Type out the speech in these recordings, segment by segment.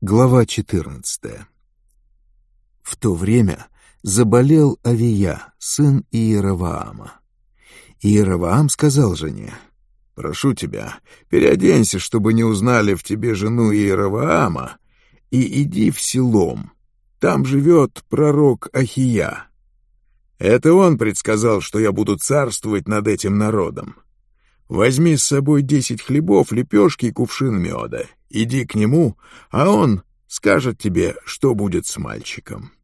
Глава 14. В то время заболел Авия, сын Иеровоама. Иеровоам сказал жене: «Прошу тебя, переоденься, чтобы не узнали в тебе жену Иеровоама, и иди в Силом. Там живет пророк Ахия. Это он предсказал, что я буду царствовать над этим народом. Возьми с собой 10 хлебов, лепешки и кувшин меда. Иди к нему, а он скажет тебе, что будет с мальчиком».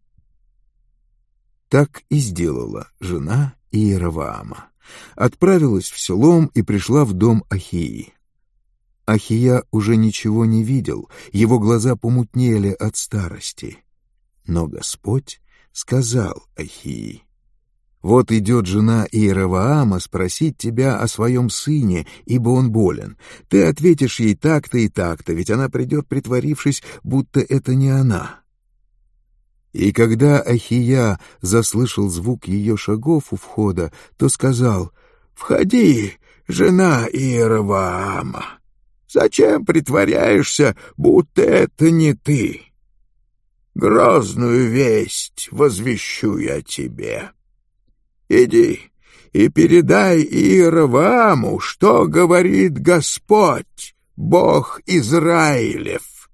Так и сделала жена Иеровоама. Отправилась в Силом и пришла в дом Ахии. Ахия уже ничего не видел, его глаза помутнели от старости. Но Господь сказал Ахии: «Вот идет жена Иеровоама спросить тебя о своем сыне, ибо он болен. Ты ответишь ей так-то и так-то, ведь она придет, притворившись, будто это не она». И когда Ахия заслышал звук ее шагов у входа, то сказал: «Входи, жена Иеровоама. Зачем притворяешься, будто это не ты? Грозную весть возвещу я тебе. Иди и передай Иеровоаму, что говорит Господь, Бог Израилев.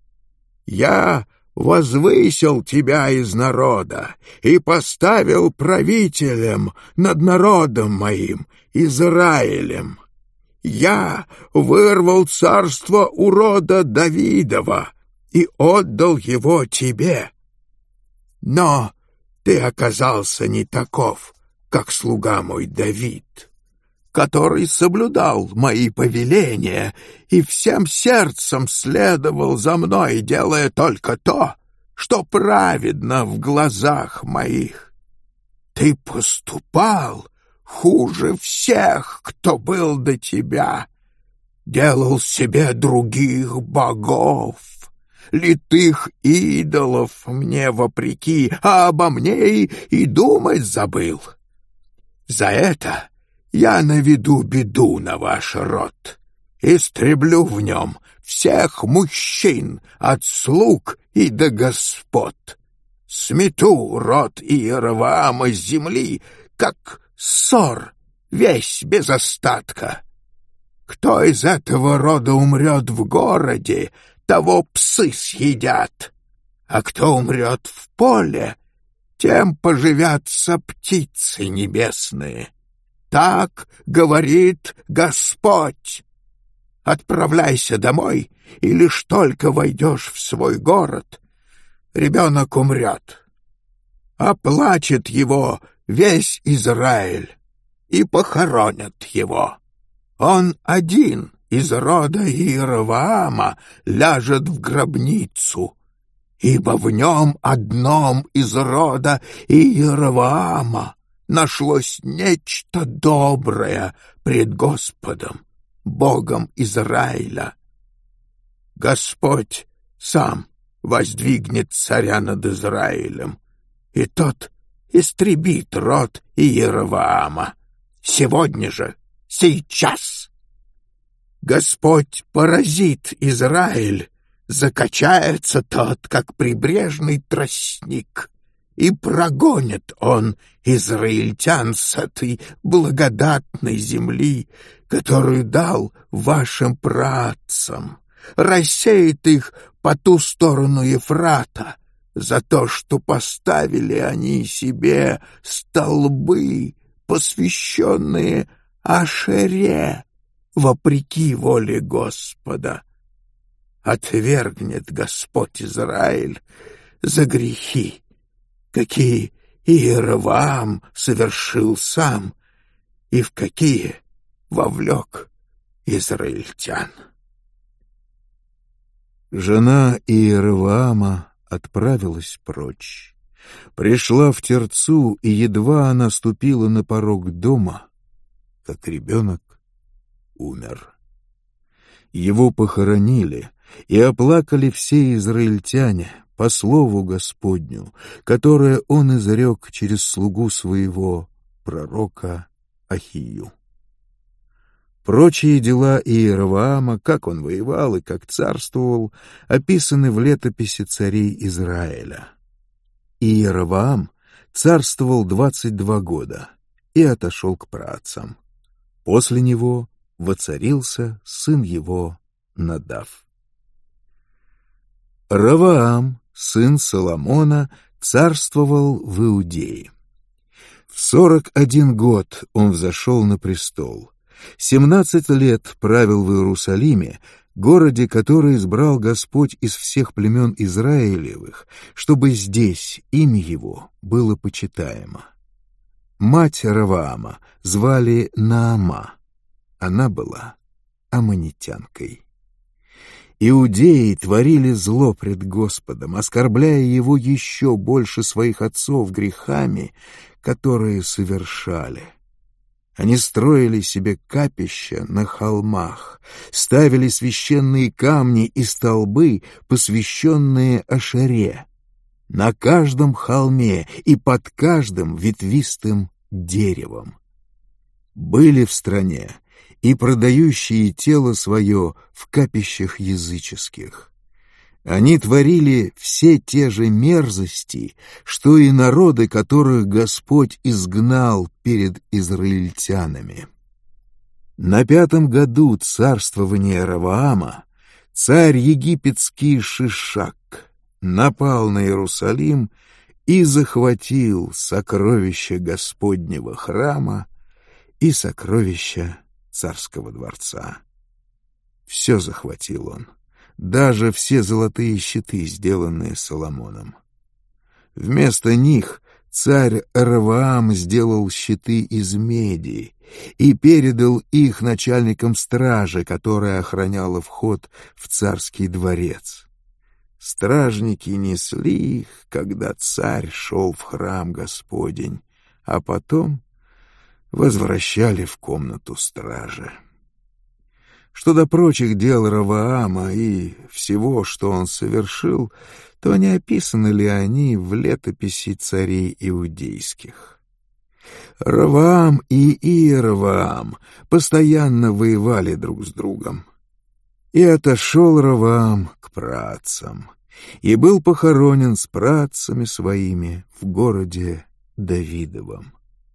Я возвысил тебя из народа и поставил правителем над народом моим, Израилем. Я вырвал царство у рода Давидова и отдал его тебе. Но ты оказался не таков, как слуга мой Давид, который соблюдал мои повеления и всем сердцем следовал за мной, делая только то, что праведно в глазах моих. Ты поступал хуже всех, кто был до тебя, делал себе других богов, литых идолов мне вопреки, а обо мне и думать забыл. За это я наведу беду на ваш род, истреблю в нем всех мужчин, от слуг и до господ. Смету род Иеровоама с земли, как ссор, весь без остатка. Кто из этого рода умрет в городе, того псы съедят, а кто умрет в поле, тем поживятся птицы небесные. Так говорит Господь. Отправляйся домой, и лишь только войдешь в свой город, ребенок умрет. Оплачет его весь Израиль, и похоронят его. Он один из рода Иеровоама ляжет в гробницу, ибо в нем одном из рода Иеровоама нашлось нечто доброе пред Господом, Богом Израиля. Господь сам воздвигнет царя над Израилем, и тот истребит род Иеровоама. Сегодня же, сейчас. Господь поразит Израиль, закачается тот, как прибрежный тростник, и прогонит он израильтян с этой благодатной земли, которую дал вашим праотцам, рассеет их по ту сторону Ефрата за то, что поставили они себе столбы, посвященные Ашере, вопреки воле Господа. Отвергнет Господь Израиль за грехи, какие Иеровоам совершил сам и в какие вовлек израильтян. Жена Иеровоама отправилась прочь. Пришла в Терцу, и едва она ступила на порог дома, как ребенок умер. Его похоронили, и оплакали все израильтяне по слову Господню, которое он изрек через слугу своего, пророка Ахию. Прочие дела Иеровоама, как он воевал и как царствовал, описаны в летописи царей Израиля. Иеровоам царствовал 22 года и отошел к праотцам. После него воцарился сын его Надав. Ровоам, сын Соломона, царствовал в Иудее. В 41 год он взошел на престол. 17 лет правил в Иерусалиме, городе, который избрал Господь из всех племен Израилевых, чтобы здесь имя его было почитаемо. Мать Ровоама звали Наама. Она была аммонитянкой. Иудеи творили зло пред Господом, оскорбляя его еще больше своих отцов грехами, которые совершали. Они строили себе капища на холмах, ставили священные камни и столбы, посвященные Ашере, на каждом холме и под каждым ветвистым деревом. Были в стране и продающие тело свое в капищах языческих. Они творили все те же мерзости, что и народы, которых Господь изгнал перед израильтянами. На 5-м году царствования Ровоама царь египетский Шишак напал на Иерусалим и захватил сокровища Господнего храма и сокровища царского дворца. Все захватил он, даже все золотые щиты, сделанные Соломоном. Вместо них царь Ровоам сделал щиты из меди и передал их начальникам стражи, которая охраняла вход в царский дворец. Стражники несли их, когда царь шел в храм Господень, а потом возвращали в комнату стражи. Что до прочих дел Ровоама и всего, что он совершил, то не описаны ли они в летописи царей иудейских? Ровоам и Иеровоам постоянно воевали друг с другом. И отошел Ровоам к праотцам, и был похоронен с праотцами своими в городе Давидовом.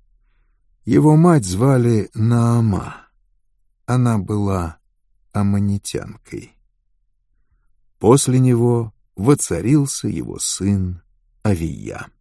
Его мать звали Наама. Она была аммонитянкой. После него воцарился его сын Авия.